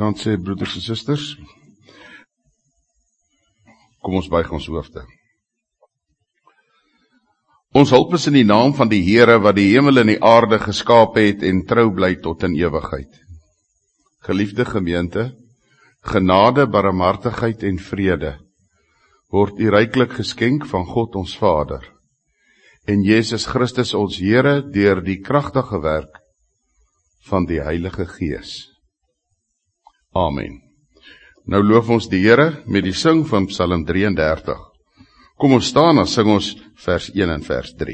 Dan sê broeders en susters, kom ons buig ons hoofde. Ons hulp is in die naam van die Here wat die hemel en die aarde geskaap het en trou bly tot in ewigheid. Geliefde gemeente, genade, barmhartigheid en vrede word u ryklik geskenk van God ons Vader en Jesus Christus ons Here deur die kragtige werk van die Heilige Gees. Amen. Nou loof ons die Here met die sing van Psalm 33. Kom ons staan en sing ons vers 1 en vers 3.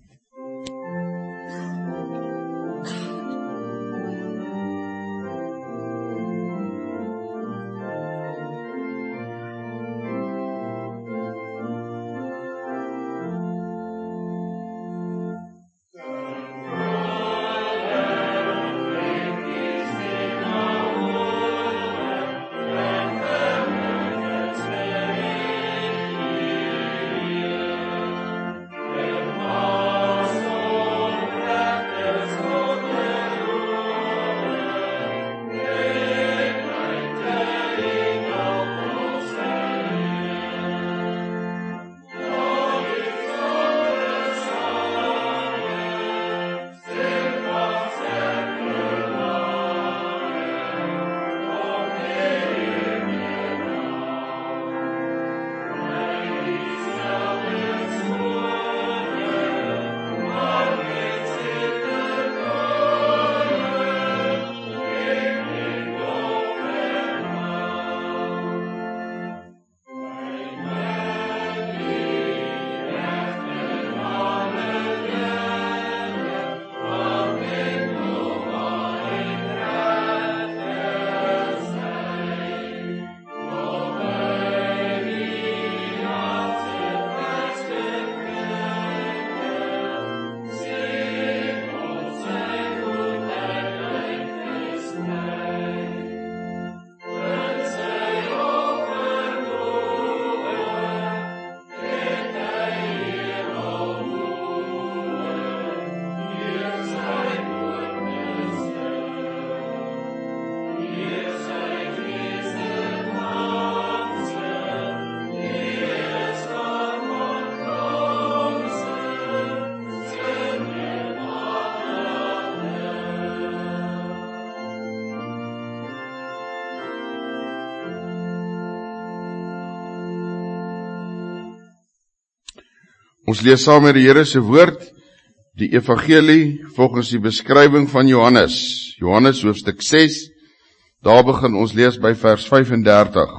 Ons lees saam met die Here se woord, die evangelie volgens die beskrywing van Johannes. Johannes hoofstuk 6, daar begin ons lees by vers 35.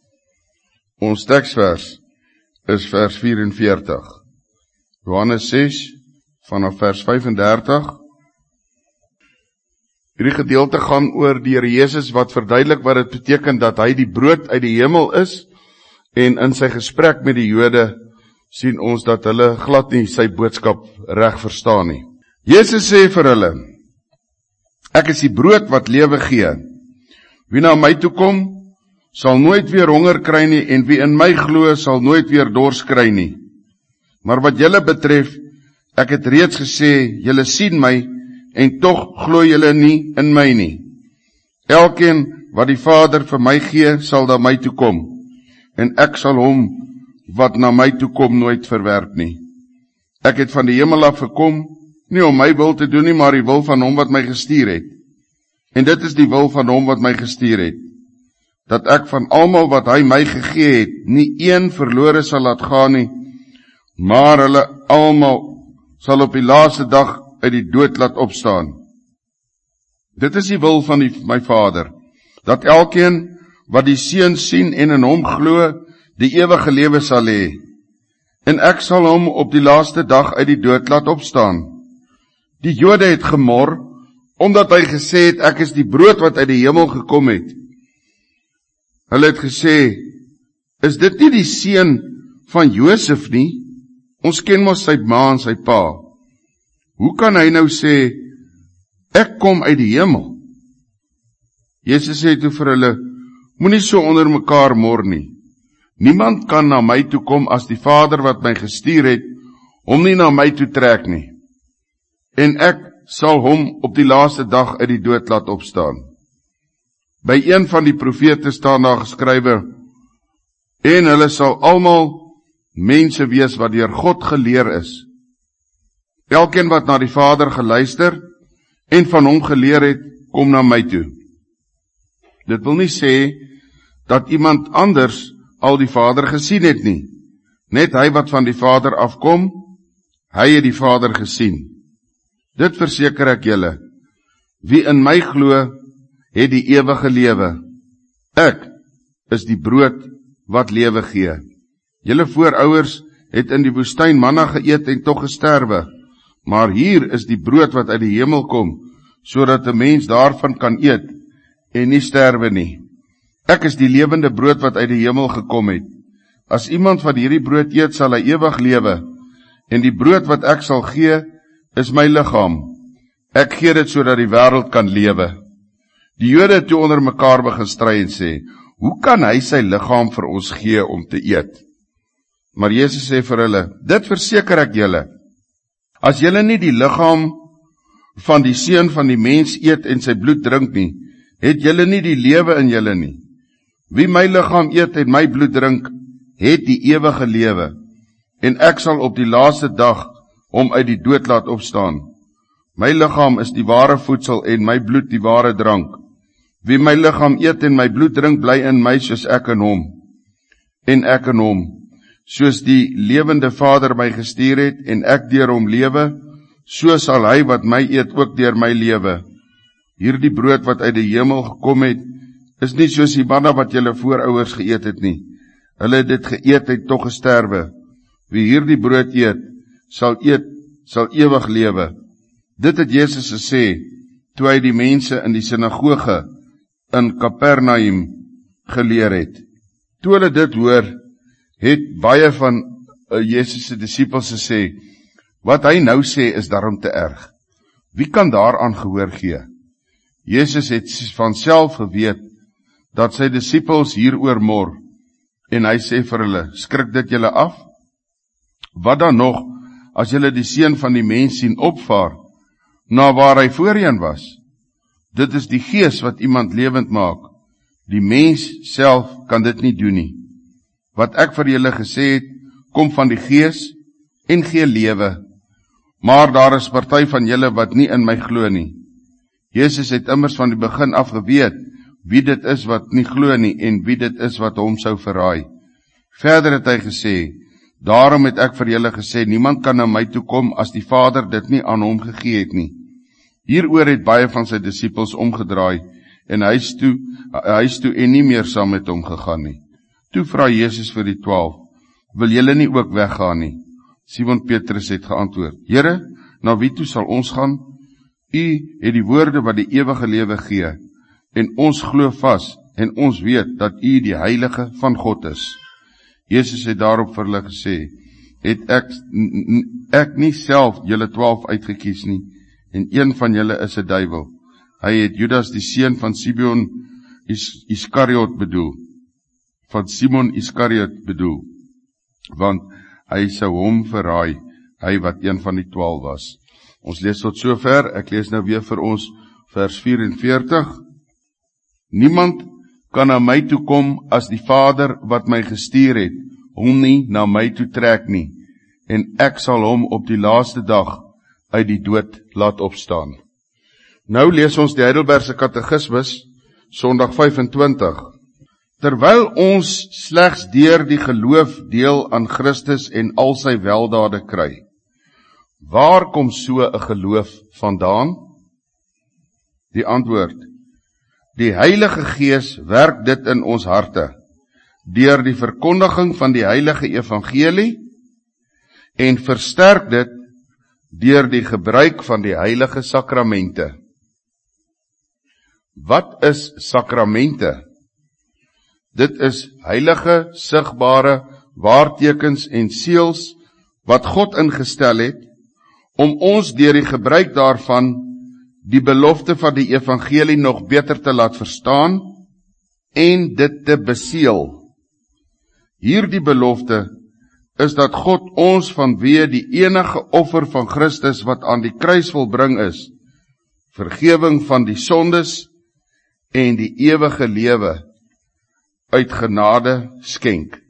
Ons teksvers is vers 44. Johannes 6, vanaf vers 35. Hierdie gedeelte gaan oor die Here Jesus wat verduidelik wat dit beteken dat hy die brood uit die hemel is, en in sy gesprek met die Jode sien ons dat hulle glad nie sy boodskap reg verstaan nie. Jesus sê vir hulle, ek is die brood wat lewe gee. Wie na my toe kom, sal nooit weer honger kry nie, en wie in my glo, sal nooit weer dors kry nie. Maar wat julle betref, ek het reeds gesê, julle sien my, en tog glo julle nie in my nie. Elkeen wat die Vader vir my gee, sal na my toe kom, en ek sal hom wat na my toe kom nooit verwerp nie. Ek het van die hemel af gekom, nie om my wil te doen nie, maar die wil van hom wat my gestuur het. En dit is die wil van hom wat my gestuur het, dat ek van almal wat hy my gegee het, nie een verlore sal laat gaan nie, maar hulle almal sal op die laaste dag uit die dood laat opstaan. Dit is die wil van my Vader, dat elkeen wat die Seun sien en in hom glo, die ewige lewe sal hê, en ek sal hom op die laaste dag uit die dood laat opstaan. Die Jode het gemor, omdat hy gesê het, ek is die brood wat uit die hemel gekom het. Hulle het gesê, is dit nie die seun van Josef nie? Ons ken mos sy ma en sy pa. Hoe kan hy nou sê, ek kom uit die hemel? Jesus sê toe vir hulle, moenie so onder mekaar mor nie. Niemand kan na my toe kom as die Vader wat my gestuur het, hom nie na my toe trek nie. En ek sal hom op die laaste dag uit die dood laat opstaan. By een van die profete staan daar geskrywe, en hulle sal almal mense wees wat deur God geleer is. Elkeen wat na die Vader geluister en van hom geleer het, kom na my toe. Dit wil nie sê dat iemand anders al die Vader gesien het nie. Net hy wat van die Vader afkom, hy het die Vader gesien. Dit verseker ek julle, wie in my glo, het die ewige lewe. Ek is die brood wat lewe gee. Julle voorouers het in die woestyn manna geëet en tog gesterwe, maar hier is die brood wat uit die hemel kom, sodat 'n mens daarvan kan eet en nie sterwe nie. Ek is die lewende brood wat uit die hemel gekom het. As iemand van hierdie brood eet, sal hy ewig lewe, en die brood wat ek sal gee, is my liggaam. Ek gee dit sodat die wêreld kan lewe. Die Jode het toe onder mekaar begin stry en sê, hoe kan hy sy liggaam vir ons gee om te eet? Maar Jesus sê vir hulle, dit verseker ek julle, as julle nie die liggaam van die Seun van die mens eet en sy bloed drink nie, het julle nie die lewe in julle nie. Wie my liggaam eet en my bloed drink, het die ewige lewe, en ek sal op die laaste dag hom uit die dood laat opstaan. My liggaam is die ware voedsel en my bloed die ware drank. Wie my liggaam eet en my bloed drink, bly in my soos ek in hom, en ek in hom. Soos die lewende Vader my gestuur het, en ek deur hom lewe, so sal hy wat my eet ook deur my lewe. Hierdie brood wat uit die hemel gekom het, is nie soos die manna wat julle voorouers geëet het nie. Hulle het dit geëet en tog gesterwe. Wie hierdie brood eet, sal ewig lewe. Dit het Jesus gesê, toe hy die mense in die sinagoge in Kapernaum geleer het. Toe hulle dit hoor, het baie van Jesus se disippels gesê, wat hy nou sê is daarom te erg. Wie kan daaraan gehoor gee? Jesus het van self geweet, dat sy disippels hieroor mor, en hy sê vir hulle, skrik dit julle af? Wat dan nog, as julle die Seun van die mens sien opvaar, na waar hy voorheen was? Dit is die Gees wat iemand lewend maak. Die mens self kan dit nie doen nie. Wat ek vir julle gesê het, kom van die Gees en gee lewe. Maar daar is party van julle wat nie in my glo nie. Jesus het immers van die begin af geweet, wie dit is wat nie glo nie, en wie dit is wat hom sou verraai. Verder het hy gesê, daarom het ek vir julle gesê, niemand kan na my toe kom, as die Vader dit nie aan hom gegee het nie. Hieroor het baie van sy disippels omgedraai, en huis toe en nie meer saam met hom gegaan nie. Toe vra Jesus vir die 12, wil julle nie ook weggaan nie? Simon Petrus het geantwoord, Here, na wie toe sal ons gaan? U het die woorde wat die ewige lewe gee, en ons glo vas, en ons weet dat u die Heilige van God is. Jesus het daarop vir hulle gesê, het ek nie self julle 12 uitgekies nie, en een van julle is 'n duiwel. Hy het Judas die seun van Simon Iskariot bedoel, want hy sou hom verraai, hy wat een van die 12 was. Ons lees tot sover, ek lees nou weer vir ons vers 44. Niemand kan na my toe kom as die Vader wat my gestuur het, hom nie na my toe trek nie, en ek sal hom op die laaste dag uit die dood laat opstaan. Nou lees ons die Heidelbergse Katekismus, Sondag 25. Terwyl ons slegs deur die geloof deel aan Christus en al sy weldade kry, waar kom so 'n geloof vandaan? Die antwoord, die Heilige Gees werk dit in ons harte, deur die verkondiging van die heilige evangelie, en versterk dit deur die gebruik van die heilige sakramente. Wat is sakramente? Dit is heilige, sigbare waartekens en seels wat God ingestel het, om ons deur die gebruik daarvan die belofte van die evangelie nog beter te laat verstaan en dit te beseël. Hierdie belofte is dat God ons vanweë die enige offer van Christus wat aan die kruis volbring is, vergewing van die sondes en die ewige lewe uit genade skenk.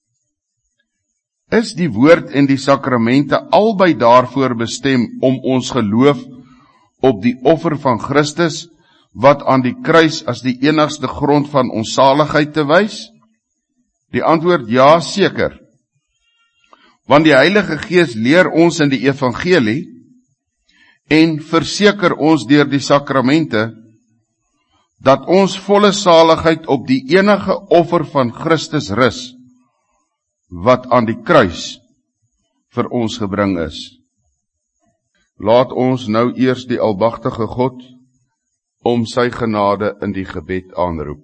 Is die woord en die sakramente albei daarvoor bestem om ons geloof op die offer van Christus, wat aan die kruis as die enigste grond van ons saligheid te wys? Die antwoord ja, seker. Want die Heilige Gees leer ons in die evangelie en verseker ons deur die sakramente dat ons volle saligheid op die enige offer van Christus rus, wat aan die kruis vir ons gebring is. Laat ons nou eers die almagtige God om sy genade in die gebed aanroep.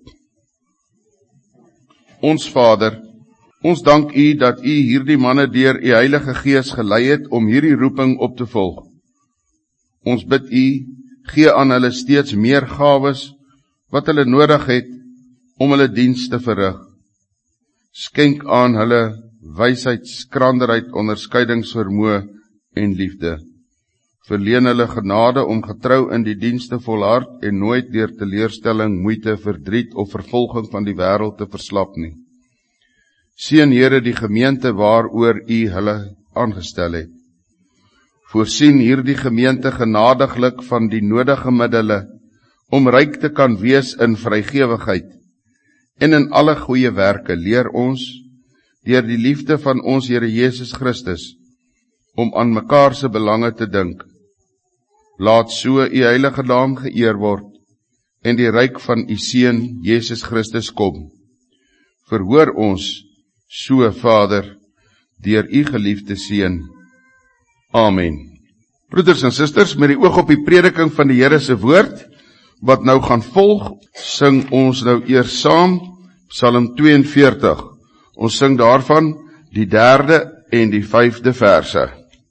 Ons Vader, ons dank U dat U hierdie manne deur U Heilige Gees gelei het om hierdie roeping op te volg. Ons bid U, gee aan hulle steeds meer gawes wat hulle nodig het om hulle diens te verrig. Skenk aan hulle wysheid, skranderheid, onderskeidingsvermoë en liefde. Verleen hulle genade om getrou in die diens te volhard en nooit deur teleurstelling, moeite, verdriet of vervolging van die wêreld te verslap nie. Seën Here die gemeente waaroor U hulle aangestel het. Voorsien hierdie gemeente genadiglik van die nodige middele om ryk te kan wees in vrygewigheid en in alle goeie werke. Leer ons deur die liefde van ons Here Jesus Christus om aan mekaar se belange te dink. Laat so U heilige naam geëer word en die ryk van U Seun Jesus Christus kom. Verhoor ons so, Vader, deur U geliefde Seun. Amen. Broeders en susters, met die oog op die prediking van die Here se woord, wat nou gaan volg, sing ons nou eers saam Psalm 42. Ons sing daarvan die 3de en die 5de verse.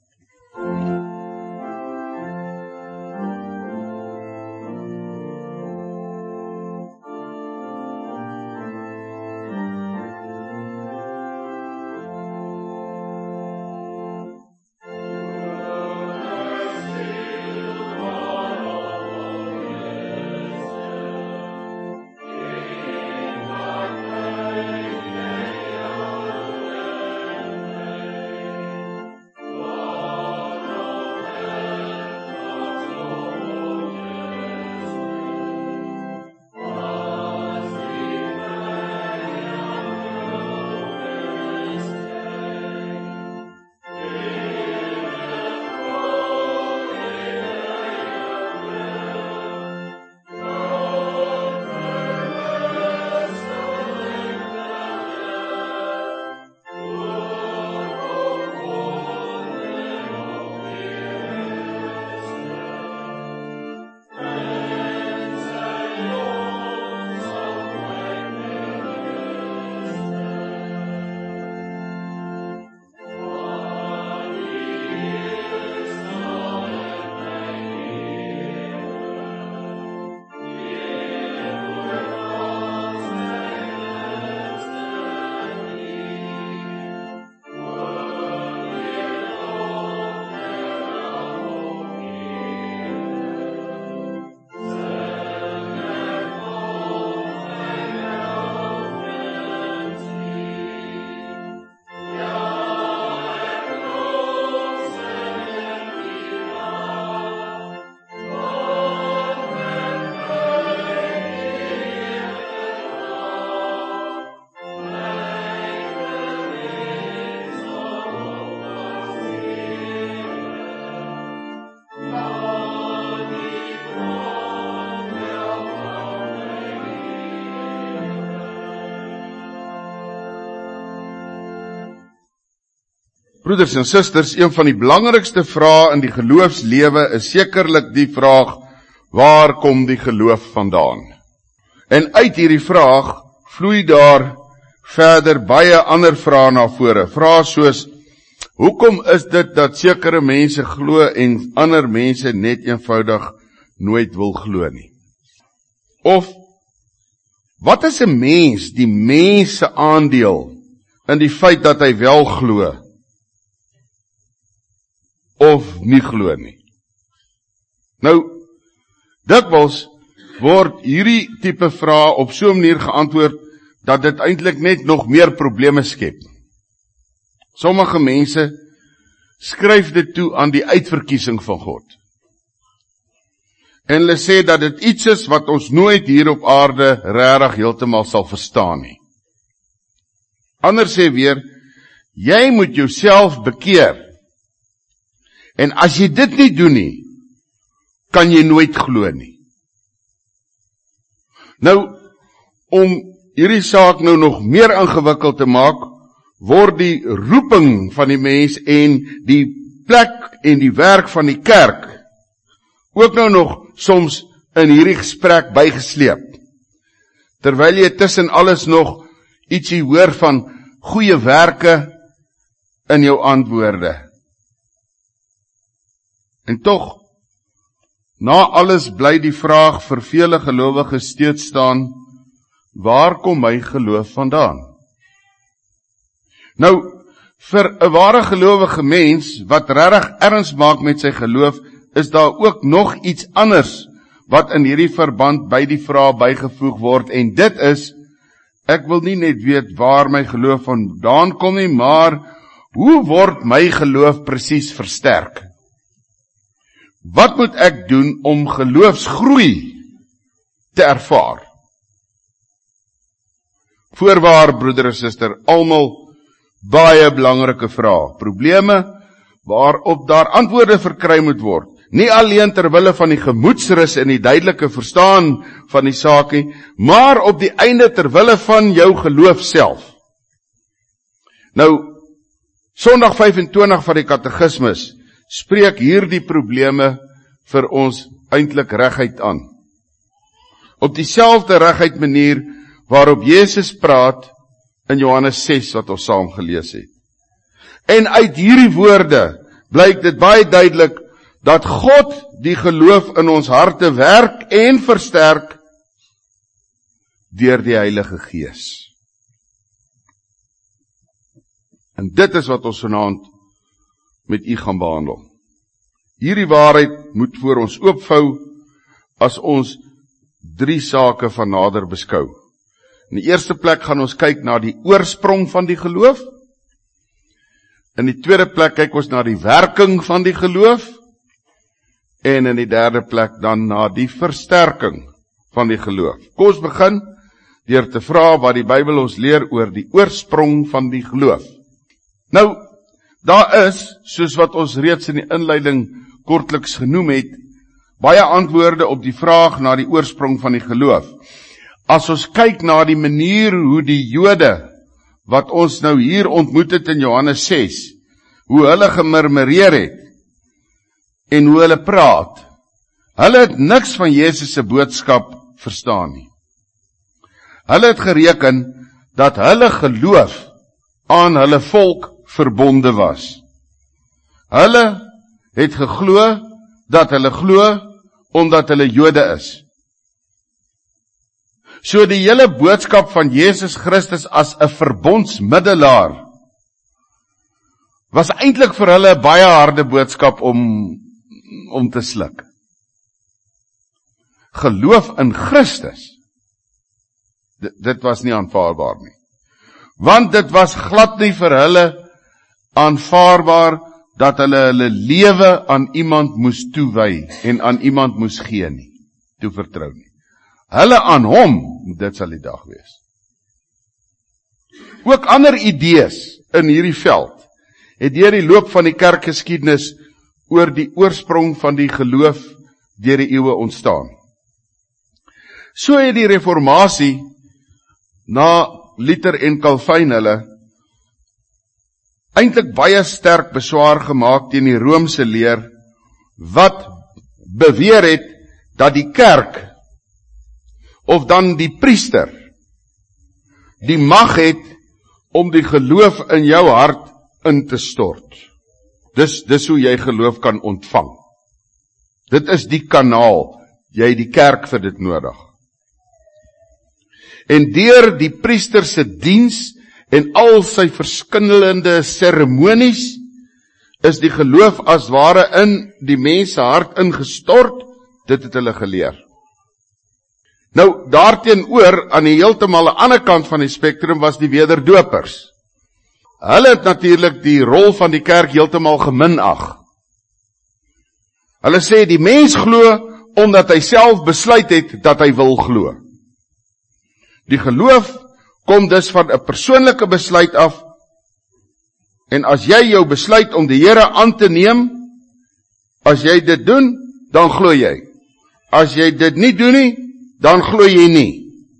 Broeders en susters, een van die belangrikste vrae in die geloofslewe is sekerlik die vraag, waar kom die geloof vandaan? En uit hierdie vraag vloei daar verder baie ander vrae na vore. Vrae soos, hoekom is dit dat sekere mense glo en ander mense net eenvoudig nooit wil glo nie? Of, wat is 'n mens, die mens se aandeel in die feit dat hy wel glo of nie glo nie? Nou, dikwels word hierdie tipe vrae op so 'n manier geantwoord, dat dit eintlik net nog meer probleme skep. Sommige mense skryf dit toe aan die uitverkiesing van God. En hulle sê dat dit iets is wat ons nooit hier op aarde regtig heeltemal sal verstaan nie. Ander sê weer, jy moet jouself bekeer. En as jy dit nie doen nie, kan jy nooit glo nie. Nou, om hierdie saak nou nog meer ingewikkeld te maak, word die roeping van die mens en die plek en die werk van die kerk ook nou nog soms in hierdie gesprek bygesleep. Terwyl jy tussen alles nog ietsie hoor van goeie werke in jou antwoorde. En tog, na alles bly die vraag vir vele gelowiges steeds staan, waar kom my geloof vandaan? Nou, vir 'n ware gelowige mens, wat regtig erns maak met sy geloof, is daar ook nog iets anders, wat in hierdie verband by die vraag bygevoeg word, en dit is, ek wil nie net weet waar my geloof vandaan kom nie, maar, hoe word my geloof presies versterk? Wat moet ek doen om geloofsgroei te ervaar? Voorwaar, broeder en suster, almal baie belangrike vrae, probleme waarop daar antwoorde verkry moet word. Nie alleen terwille van die gemoedsrus en die duidelike verstaan van die saak nie, maar op die einde terwille van jou geloof self. Nou, Sondag 25 van die katekismus spreek hierdie probleme vir ons eintlik reguit aan. Op dieselfde reguit manier waarop Jesus praat in Johannes 6 wat ons saam gelees het. En uit hierdie woorde blyk dit baie duidelik dat God die geloof in ons harte werk en versterk deur die Heilige Gees. En dit is wat ons vanaand met u gaan behandel. Hierdie waarheid moet voor ons oopvou as ons 3 sake van nader beskou. In die eerste plek gaan ons kyk na die oorsprong van die geloof. In die tweede plek kyk ons na die werking van die geloof. En in die derde plek dan na die versterking van die geloof. Kom ons begin deur te vra wat die Bybel ons leer oor die oorsprong van die geloof. Nou, daar is, soos wat ons reeds in die inleiding kortliks genoem het, baie antwoorde op die vraag na die oorsprong van die geloof. As ons kyk na die manier hoe die Jode, wat ons nou hier ontmoet het in Johannes 6, hoe hulle gemurmureer het, en hoe hulle praat, hulle het niks van Jesus se boodskap verstaan nie. Hulle het gereken dat hulle geloof aan hulle volk verbonde was. Hulle het geglo dat hulle glo omdat hulle Jode is. So die hele boodskap van Jesus Christus as 'n verbondsmiddelaar was eintlik vir hulle 'n baie harde boodskap om te sluk. Geloof in Christus, dit was nie aanvaarbaar nie. Want dit was glad nie vir hulle aanvaarbaar dat hulle lewe aan iemand moes toewy en aan iemand moes gee nie, toevertrou nie. Hulle aan hom, dit sal die dag wees. Ook ander idees in hierdie veld het deur die loop van die kerkgeskiedenis oor die oorsprong van die geloof deur die eeue ontstaan. So het die reformatie na Luther en Calvin hulle eintlik baie sterk beswaar gemaak teen die Romeinse leer wat beweer het dat die kerk of dan die priester die mag het om die geloof in jou hart in te stort. Dis hoe jy geloof kan ontvang. Dit is die kanaal, jy het die kerk vir dit nodig. En deur die priester se diens en al sy verskillende seremonies is die geloof as ware in die mens se hart ingestort, dit het hulle geleer. Nou, daarteenoor, aan die heeltemal aan die ander kant van die spektrum, was die wederdopers. Hulle het natuurlik die rol van die kerk heeltemal geminag. Hulle sê, die mens glo, omdat hy self besluit het, dat hy wil glo. Die geloof kom dus van 'n persoonlike besluit af, en as jy jou besluit om die Here aan te neem, as jy dit doen, dan glo jy. As jy dit nie doen nie, dan glo jy nie.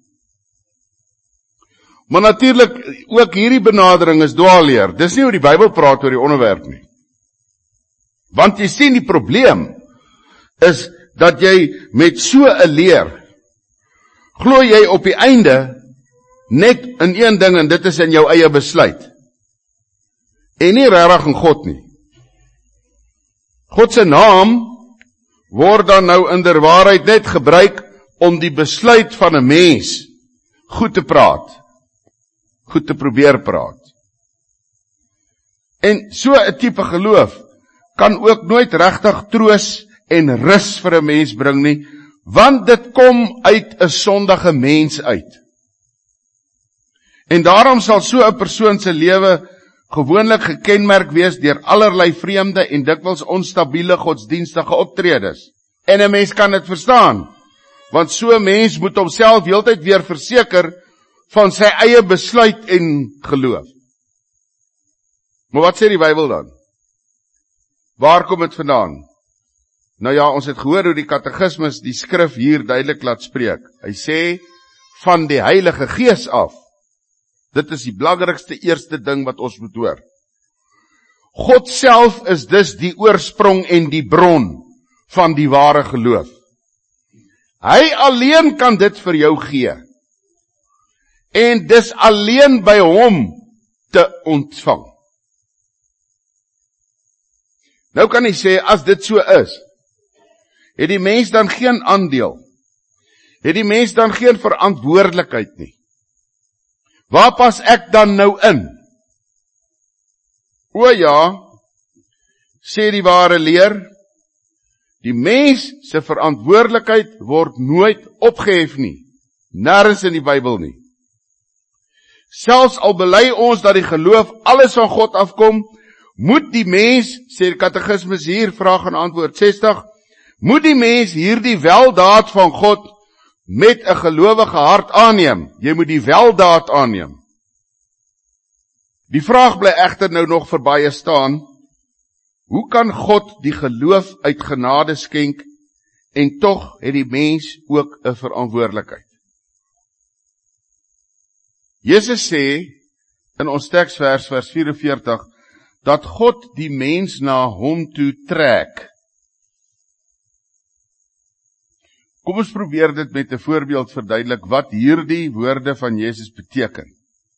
Maar natuurlik, ook hierdie benadering is dwaalleer. Dis nie hoe die Bybel praat oor die onderwerp nie. Want jy sien, die probleem is dat jy met so 'n leer, glo jy op die einde net in een ding, en dit is in jou eie besluit. En nie regtig in God nie. God se naam word dan nou inderwaarheid net gebruik om die besluit van 'n mens goed te praat. Goed te probeer praat. En so 'n tipe geloof kan ook nooit regtig troos en rus vir 'n mens bring nie, want dit kom uit 'n sondige mens uit. En daarom sal so 'n persoon se lewe gewoonlik gekenmerk wees deur allerlei vreemde en dikwels onstabiele godsdienstige optredes. En 'n mens kan dit verstaan, want so 'n mens moet homself heeltyd weer verseker van sy eie besluit en geloof. Maar wat sê die Bybel dan? Waar kom dit vandaan? Nou ja, ons het gehoor hoe die katekismus die skrif hier duidelik laat spreek. Hy sê, van die Heilige Gees af. Dit is die belangrikste eerste ding wat ons moet hoor. God self is dus die oorsprong en die bron van die ware geloof. Hy alleen kan dit vir jou gee. En dis alleen by hom te ontvang. Nou kan jy sê, as dit so is, het die mens dan geen aandeel? Het die mens dan geen verantwoordelikheid nie? Waar pas ek dan nou in? O ja, sê die ware leer, die mens se verantwoordelikheid word nooit opgehef nie. Nêrens in die Bybel nie. Selfs al bely ons dat die geloof alles van God afkom, moet die mens, sê die katekismus hier, vraag en antwoord 60, moet die mens hierdie weldaad van God met 'n gelowige hart aanneem. Jy moet die weldaad aanneem. Die vraag bly egter nou nog vir baie staan, hoe kan God die geloof uit genade skenk, en tog het die mens ook 'n verantwoordelikheid? Jesus sê, in ons teksvers, vers 44, dat God die mens na hom toe trek. Kom ons probeer dit met 'n voorbeeld verduidelik wat hierdie woorde van Jesus beteken.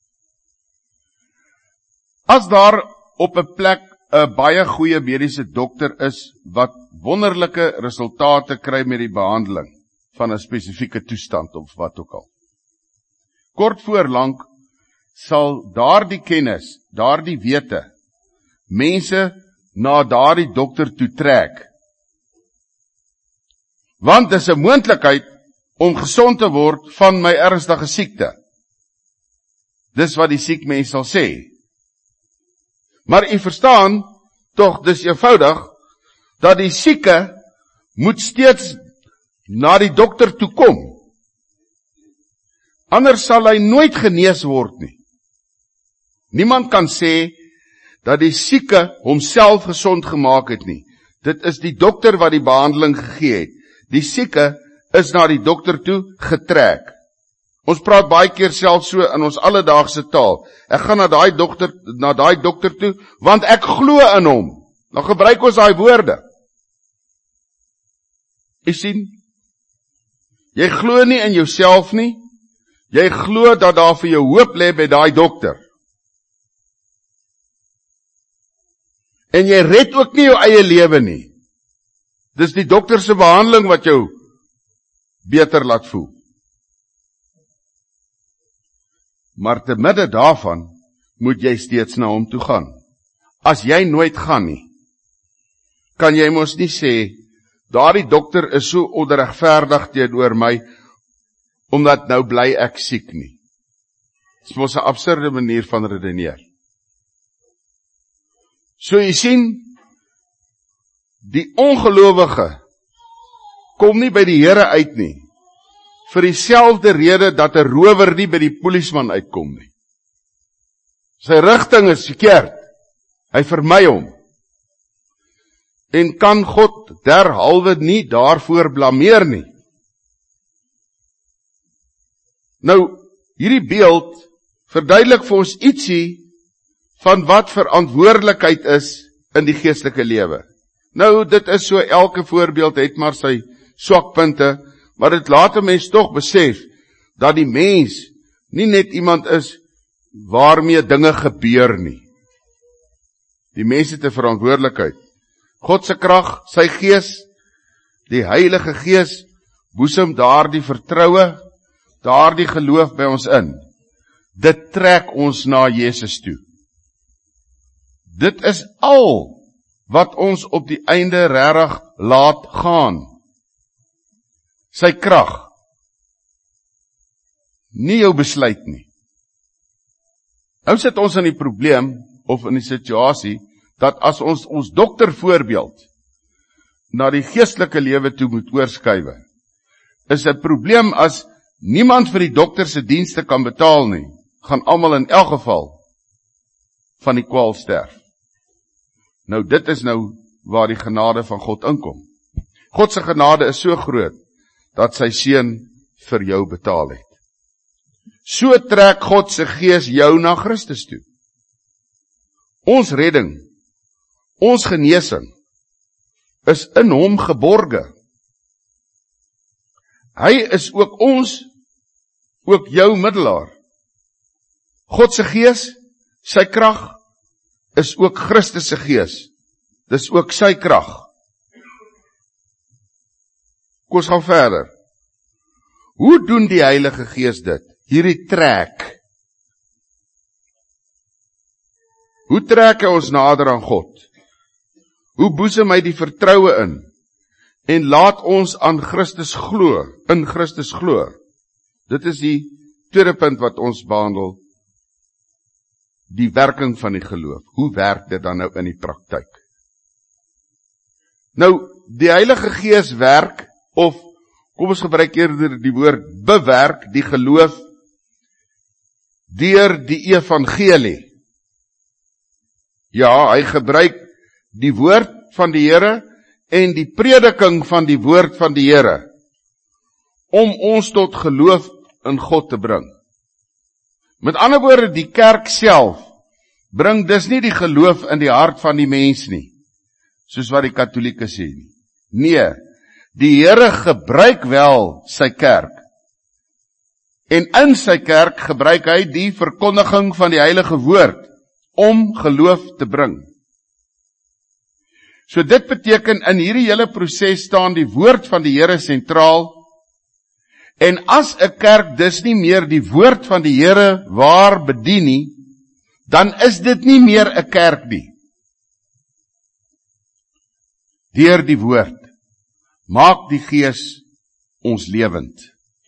As daar op 'n plek 'n baie goeie mediese dokter is wat wonderlike resultate kry met die behandeling van 'n spesifieke toestand of wat ook al. Kort voor lank sal daardie kennis, daardie wete, mense na daardie dokter toe trek. Want dis 'n moontlikheid om gesond te word van my ernstige siekte. Dis wat die siek mens sal sê. Maar u verstaan, tog dis eenvoudig, dat die sieke moet steeds na die dokter toe kom. Anders sal hy nooit genees word nie. Niemand kan sê dat die sieke homself gesond gemaak het nie. Dit is die dokter wat die behandeling gegee het. Die sieke is na die dokter toe getrek. Ons praat baie keer self so in ons alledaagse taal. Ek gaan na daai dokter toe, want ek glo in hom. Dan gebruik ons daai woorde. Jy sien, jy glo nie in jouself nie. Jy glo dat daar vir jou hoop lê by daai dokter. En jy red ook nie jou eie lewe nie. Dis die dokter se behandeling wat jou beter laat voel. Maar te midde daarvan moet jy steeds na hom toe gaan. As jy nooit gaan nie, kan jy mos nie sê, daardie dokter is so onregverdig teenoor my, omdat nou bly ek siek nie. Dit is mos 'n absurde manier van redeneer. So jy sien, die ongelowige kom nie by die Here uit nie, vir dieselfde rede dat 'n rower nie by die polisieman uitkom nie. Sy rigting is verkeerd, hy vermy hom, en kan God derhalwe nie daarvoor blameer nie. Nou, hierdie beeld verduidelik vir ons ietsie van wat verantwoordelikheid is in die geestelike lewe. Nou, dit is so, elke voorbeeld het maar sy swakpunte, maar dit laat 'n mens tog besef, dat die mens nie net iemand is, waarmee dinge gebeur nie. Die mens het 'n verantwoordelikheid. God se krag, sy gees, die Heilige Gees, boesem daardie vertroue, daardie geloof by ons in. Dit trek ons na Jesus toe. Dit is al wat ons op die einde regtig laat gaan. Sy krag. Nie jou besluit nie. Nou sit ons in die probleem, of in die situasie, dat as ons dokter voorbeeld na die geestelike lewe toe moet oorskuiwe, is 'n probleem as niemand vir die dokter se dienste kan betaal nie, gaan almal in elk geval van die kwaal sterf. Nou dit is nou waar die genade van God inkom. God se genade is so groot, dat sy seun vir jou betaal het. So trek God se gees jou na Christus toe. Ons redding, ons genesing, is in hom geborge. Hy is ook ook jou middelaar. God se gees, sy krag, is ook Christus se gees. Dis ook sy krag. Kom ons gaan verder. Hoe doen die Heilige Gees dit? Hierdie trek. Hoe trek hy ons nader aan God? Hoe boesem hy die vertroue in? En laat ons aan Christus glo, in Christus glo. Dit is die tweede punt wat ons behandel. Die werking van die geloof. Hoe werk dit dan nou in die praktyk? Nou, die Heilige Gees werk, of kom ons gebruik eerder die woord bewerk, die geloof, deur die evangelie. Ja, hy gebruik die woord van die Here en die prediking van die woord van die Here om ons tot geloof in God te bring. Met ander woorde, die kerk self bring dus nie die geloof in die hart van die mens nie, soos wat die Katolieke sê nie. Nee, die Here gebruik wel sy kerk. En in sy kerk gebruik hy die verkondiging van die heilige woord om geloof te bring. So dit beteken, in hierdie hele proses staan die woord van die Here sentraal, en as 'n kerk dus nie meer die woord van die Here waar bedien nie, dan is dit nie meer 'n kerk nie. Deur die woord maak die Gees ons lewend.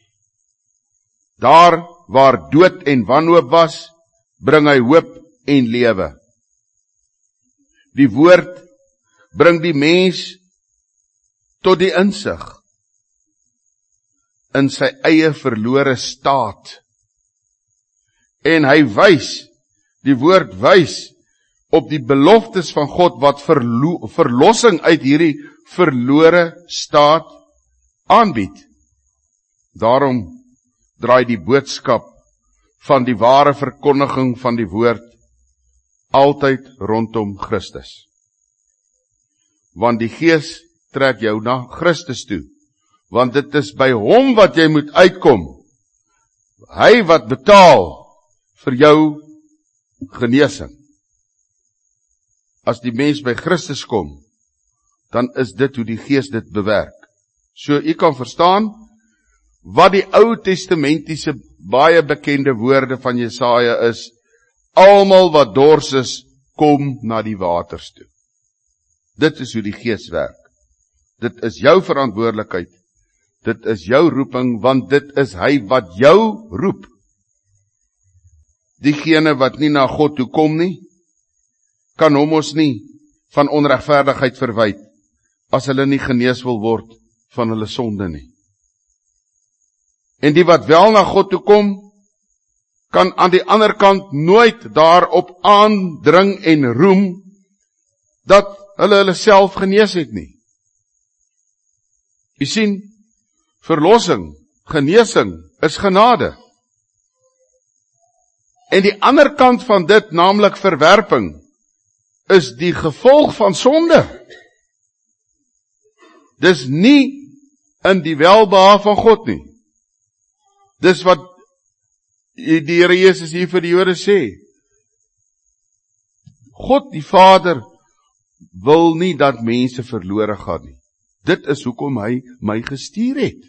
Daar waar dood en wanhoop was, bring hy hoop en lewe. Die woord bring die mens tot die insig in sy eie verlore staat. En hy wys, die woord wys op die beloftes van God wat verlossing uit hierdie verlore staat aanbied. Daarom draai die boodskap van die ware verkondiging van die woord altyd rondom Christus. Want die Gees trek jou na Christus toe, want dit is by hom wat jy moet uitkom. Hy wat betaal vir jou genesing. As die mens by Christus kom, dan is dit hoe die Gees dit bewerk. So u kan verstaan wat die Ou Testamentiese baie bekende woorde van Jesaja is: almal wat dors is, kom na die waters toe. Dit is hoe die Gees werk. Dit is jou verantwoordelikheid Dit is jou roeping, want dit is hy wat jou roep. Diegene wat nie na God toe kom nie, kan hom ons nie van onregverdigheid verwyd, as hulle nie genees wil word van hulle sonde nie. En die wat wel na God toe kom, kan aan die ander kant nooit daarop aandring en roem, dat hulle self genees het nie. U sien, verlossing, genesing, is genade. En die ander kant van dit, naamlik verwerping, is die gevolg van sonde. Dis nie in die welbehae van God nie. Dis wat die Here Jesus hier vir die Jode sê. God die Vader wil nie dat mense verlore gaan nie. Dit is hoekom hy my gestuur het.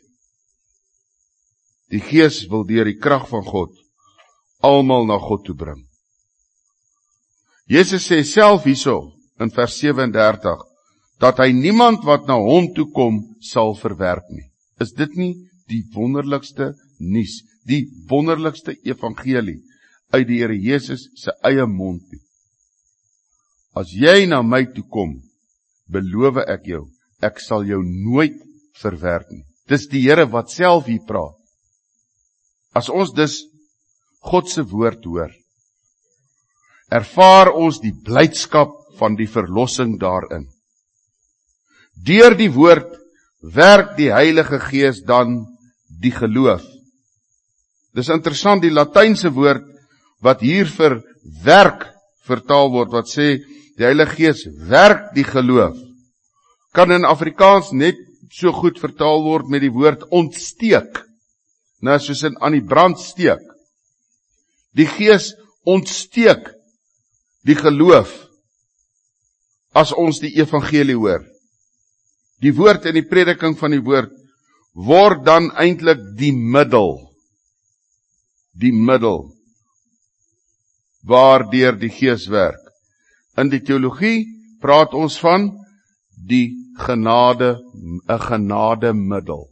Die Gees wil deur die krag van God almal na God toe bring. Jesus sê self hierso in vers 37 dat hy niemand wat na hom toe kom sal verwerp nie. Is dit nie die wonderlikste nuus, die wonderlikste evangelie uit die Here Jesus se eie mond nie? As jy na my toe kom, beloof ek jou, ek sal jou nooit verwerp nie. Dis die Here wat self hier praat. As ons dus God se woord hoor, ervaar ons die blydskap van die verlossing daarin. Deur die woord werk die Heilige Gees dan die geloof. Dis interessant, die Latynse woord wat hier vir werk vertaal word, wat sê die Heilige Gees werk die geloof, kan in Afrikaans net so goed vertaal word met die woord ontsteek. Nou, soos in aan die brand steek. Die Gees ontsteek die geloof as ons die evangelie hoor. Die woord en die prediking van die woord word dan eintlik die middel waardeur die Gees werk. In die teologie praat ons van die genade, 'n genademiddel.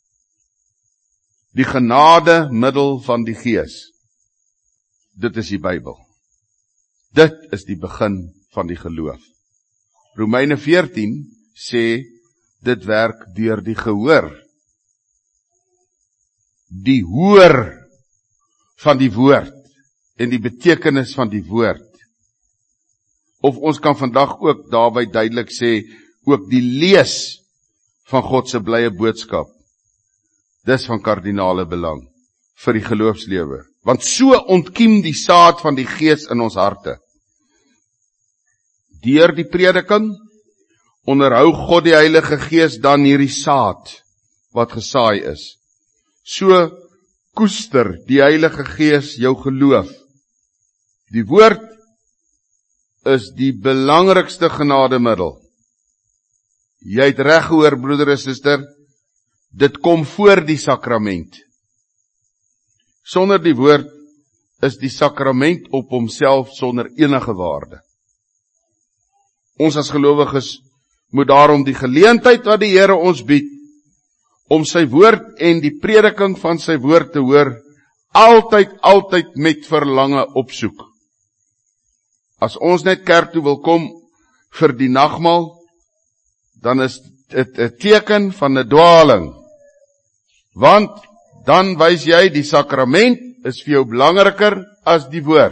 Die genademiddel van die Gees. Dit is die Bybel. Dit is die begin van die geloof. Romeine 14 sê, dit werk deur die gehoor. Die hoor van die woord en die betekenis van die woord. Of ons kan vandag ook daarby duidelik sê, ook die lees van God se blye boodskap. Dis van kardinale belang vir die geloofslewe. Want so ontkiem die saad van die Gees in ons harte. Deur die prediking onderhou God die Heilige Gees dan hierdie saad wat gesaai is. So koester die Heilige Gees jou geloof. Die woord is die belangrikste genademiddel. Jy het reg gehoor, broeder en suster, dit kom voor die sakrament. Sonder die woord is die sakrament op homself sonder enige waarde. Ons as gelowiges moet daarom die geleentheid wat die Here ons bied, om sy woord en die prediking van sy woord te hoor, altyd met verlange opsoek. As ons net kerk toe wil kom vir die nagmaal, dan is dit 'n teken van 'n dwaling. Want dan wys jy die sakrament is vir jou belangriker as die woord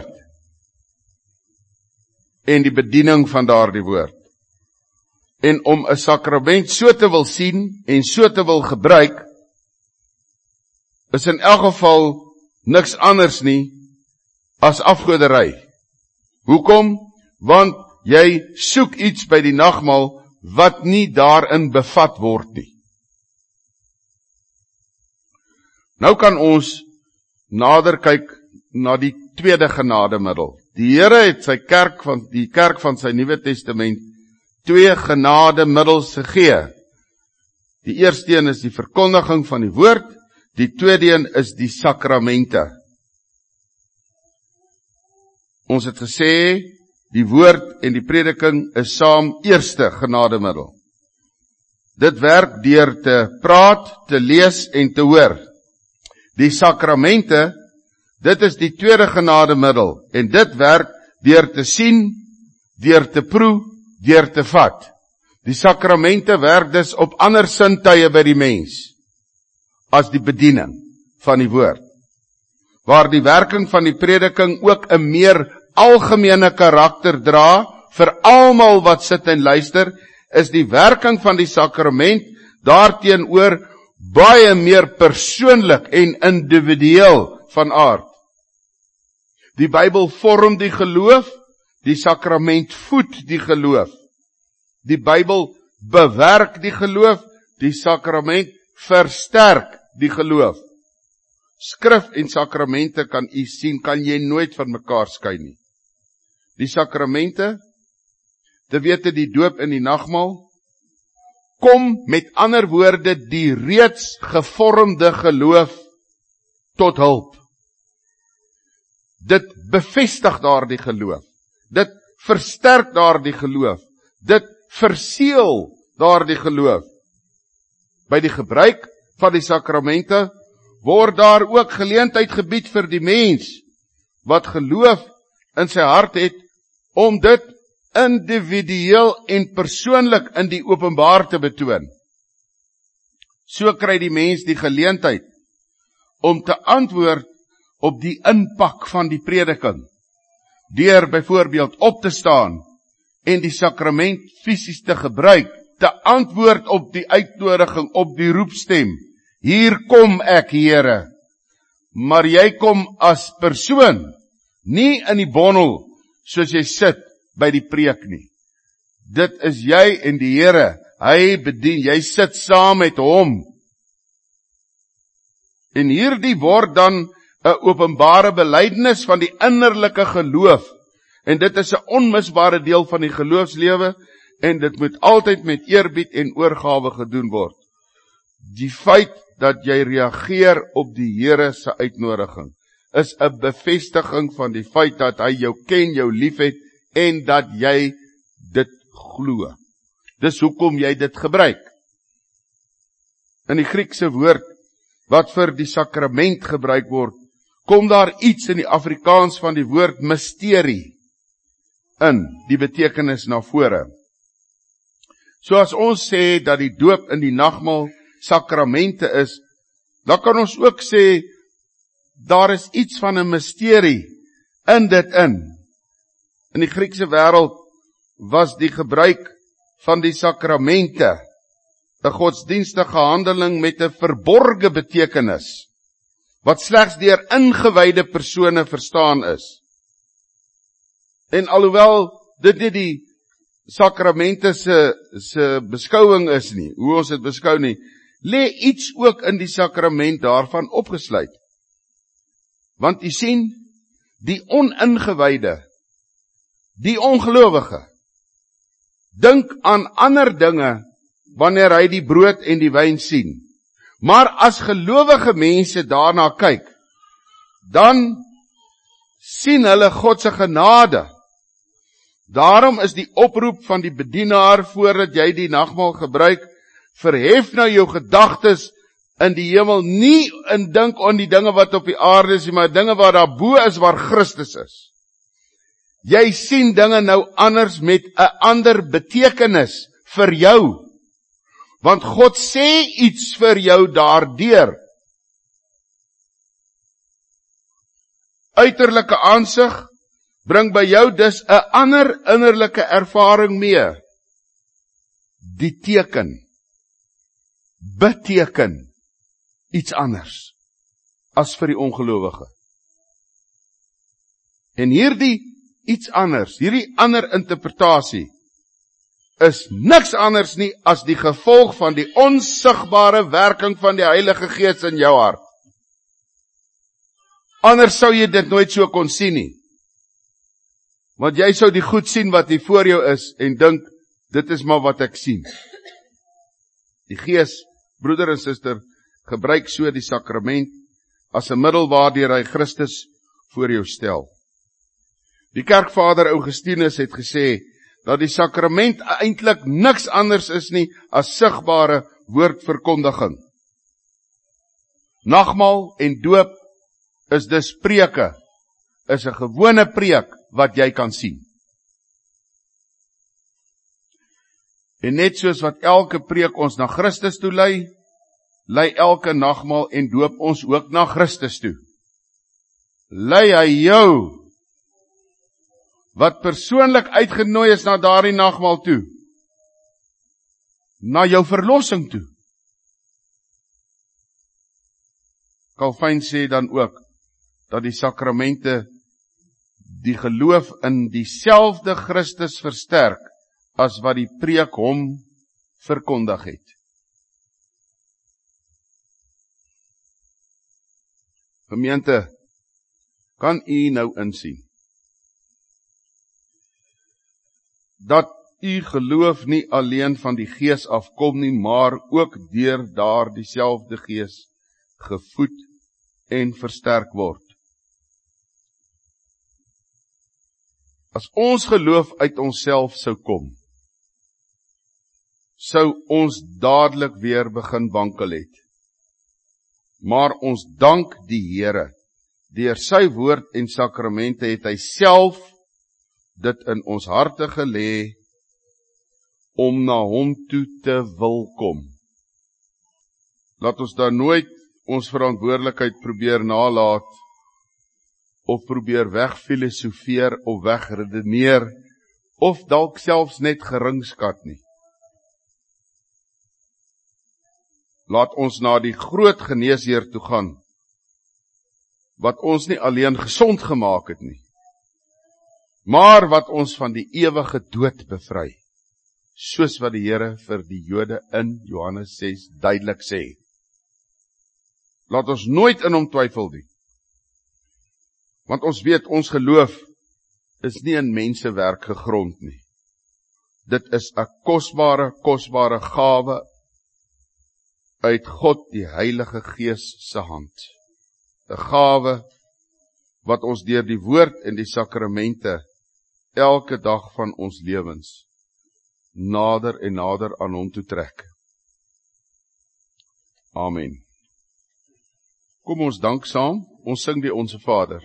en die bediening van daardie woord. En om 'n sakrament so te wil sien en so te wil gebruik, is in elk geval niks anders nie as afgoderry. Hoekom? Want jy soek iets by die nagmaal wat nie daarin bevat word nie. Nou kan ons nader kyk na die tweede genademiddel. Die Here het die kerk van sy Nuwe Testament 2 genademiddels gegee. Die eerste een is die verkondiging van die woord, die tweede een is die sakramente. Ons het gesê, die woord en die prediking is saam eerste genademiddel. Dit werk deur te praat, te lees en te hoor. Die sakramente, dit is die tweede genademiddel, en dit werk deur te sien, deur te proe, deur te vat. Die sakramente werk dus op ander sintuie by die mens, as die bediening van die woord. Waar die werking van die prediking ook 'n meer algemene karakter dra, vir almal wat sit en luister, is die werking van die sakrament daarteenoor baie meer persoonlik en individueel van aard. Die Bybel vorm die geloof, die sakrament voed die geloof. Die Bybel bewerk die geloof, die sakrament versterk die geloof. Skrif en sakramente kan u sien, kan jy nooit van mekaar skei nie. Die sakramente, te wete die doop en die nagmaal, kom met ander woorde die reeds gevormde geloof tot hulp. Dit bevestig daardie geloof. Dit versterk daardie geloof. Dit verseël daardie geloof. By die gebruik van die sakramente word daar ook geleentheid gebied vir die mens wat geloof in sy hart het om dit individueel en persoonlik in die openbaar te betoon. So kry die mens die geleentheid om te antwoord op die impak van die prediking, deur byvoorbeeld op te staan en die sakrament fisies te gebruik, te antwoord op die uitnodiging, op die roepstem. Hier kom ek, Here, maar jy kom as persoon, nie in die bondel, soos jy sit by die preek nie. Dit is jy en die Here, hy bedien, jy sit saam met hom. En hierdie word dan 'n openbare belydenis van die innerlike geloof, en dit is 'n onmisbare deel van die geloofslewe, en dit moet altyd met eerbied en oorgawe gedoen word. Die feit dat jy reageer op die Here se uitnodiging, is 'n bevestiging van die feit dat hy jou ken, jou liefhet, en dat jy dit glo. Dis hoekom jy dit gebruik. In die Griekse woord, wat vir die sakrament gebruik word, kom daar iets in die Afrikaans van die woord mysterie in die betekenis na vore. So as ons sê dat die doop in die nagmaal sakramente is, dan kan ons ook sê, daar is iets van 'n mysterie in dit in. In die Griekse wêreld was die gebruik van die sakramente 'n godsdienstige handeling met 'n verborgde betekenis, wat slegs deur ingewyde persone verstaan is. En alhoewel dit nie die sakramente se beskouing is nie, hoe ons dit beskou nie, lê iets ook in die sakrament daarvan opgesluit. Want u sien, die oningewyde, die ongelowige, dink aan ander dinge wanneer hy die brood en die wyn sien. Maar as gelowige mense daarna kyk, dan sien hulle God se genade. Daarom is die oproep van die bedienaar voordat jy die nagmaal gebruik, verhef nou jou gedagtes in die hemel, nie in dink aan die dinge wat op die aarde is, maar dinge wat daarbo is waar Christus is. Jy sien dinge nou anders met 'n ander betekenis vir jou. Want God sê iets vir jou daardeur. Uiterlike aansig bring by jou dus 'n ander innerlike ervaring mee. Die teken beteken iets anders as vir die ongelowige. En hierdie iets anders, hierdie ander interpretasie, is niks anders nie as die gevolg van die onsigbare werking van die Heilige Gees in jou hart. Anders sou jy dit nooit so kon sien nie. Want jy sou die goed sien wat hier voor jou is en dink, dit is maar wat ek sien. Die Gees, broeder en suster, gebruik so die sakrament as 'n middel waardeur hy Christus voor jou stel. Die kerkvader Augustinus het gesê, dat die sakrament eintlik niks anders is nie as sigbare woordverkondiging. Nagmaal en doop is dus preke, is 'n gewone preek wat jy kan sien. En net soos wat elke preek ons na Christus toe lei, lei elke nagmaal en doop ons ook na Christus toe. Lei hy jou, wat persoonlik uitgenooi is na daardie nagmaal toe, na jou verlossing toe. Calvin sê dan ook, dat die sakramente die geloof in dieselfde Christus versterk, as wat die preek hom verkondig het. Gemeente, kan u nou insien, dat u geloof nie alleen van die Gees afkom nie, maar ook deur daar dieselfde Gees gevoed en versterk word. As ons geloof uit onsself sou kom, sou ons dadelik weer begin wankel het. Maar ons dank die Here, deur sy woord en sakramente het hy self dit in ons harte gelê, om na hom toe te wil kom. Laat ons dan nooit ons verantwoordelikheid probeer nalaat, of probeer wegfilosofeer of wegredeneer, of dalk selfs net geringskat nie. Laat ons na die groot geneesheer toe gaan, wat ons nie alleen gesond gemaak het nie, maar wat ons van die ewige dood bevry, soos wat die Here vir die Jode in Johannes 6 duidelik sê. Laat ons nooit in hom twyfel nie, want ons weet ons geloof is nie in mensewerk gegrond nie. Dit is 'n kosbare gawe uit God die Heilige Gees se hand. 'n Gawe wat ons deur die woord en die sakramente elke dag van ons lewens nader en nader aan hom toe trek. Amen. Kom ons dank saam, ons sing die Onse Vader.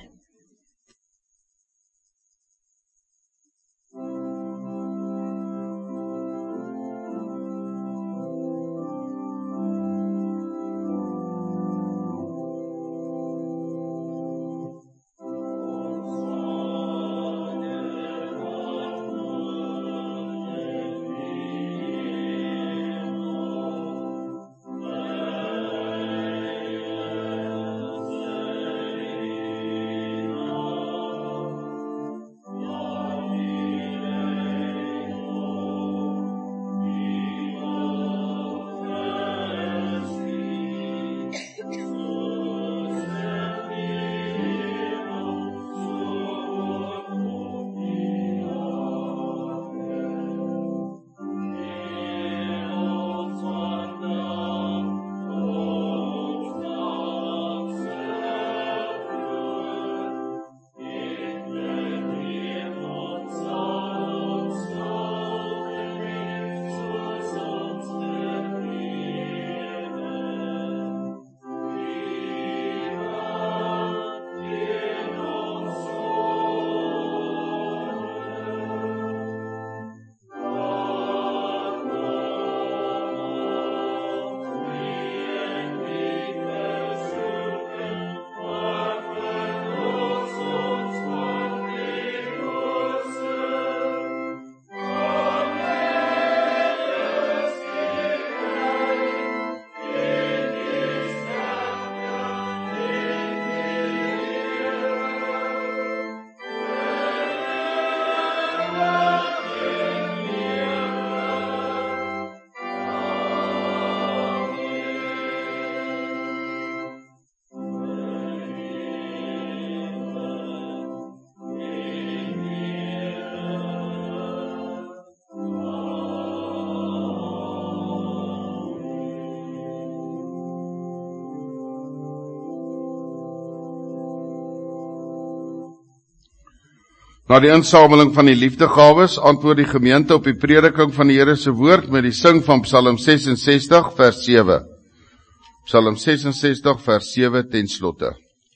Na die insameling van die liefdegawes, antwoord die gemeente op die prediking van die Here se woord met die sing van Psalm 66 vers 7. Psalm 66 vers 7 ten slotte.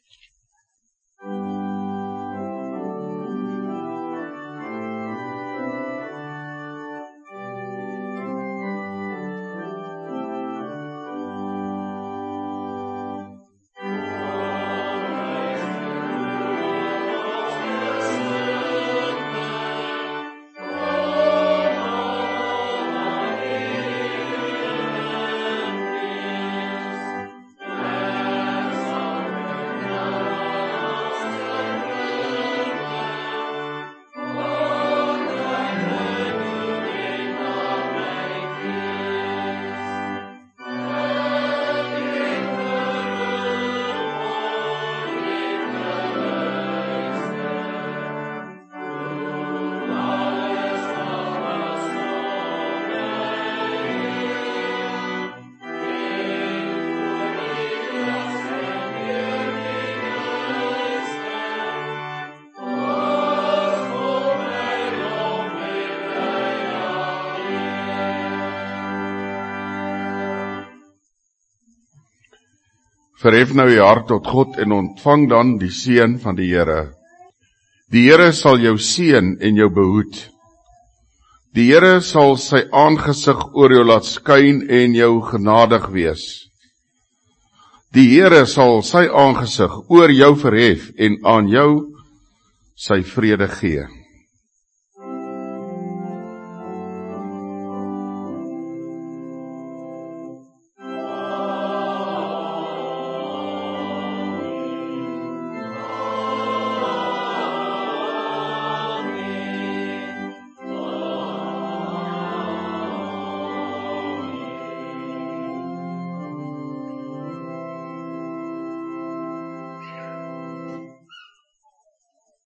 Verhef nou die hart tot God en ontvang dan die seën van die Here. Die Here sal jou seën en jou behoed. Die Here sal sy aangesig oor jou laat skyn en jou genadig wees. Die Here sal sy aangesig oor jou verhef en aan jou sy vrede gee.